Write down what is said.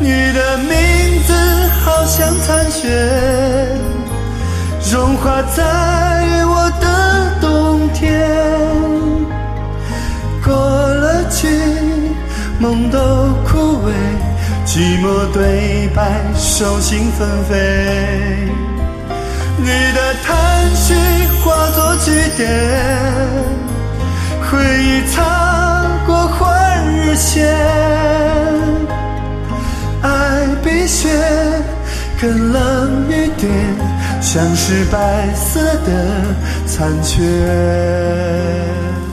你的名字好像残雪，融化在我的冬天。过了去，梦都枯萎，寂寞对白，手心纷飞。你的叹息化作句点，回忆擦过换日线。爱比雪更冷一点，像是白色的残缺。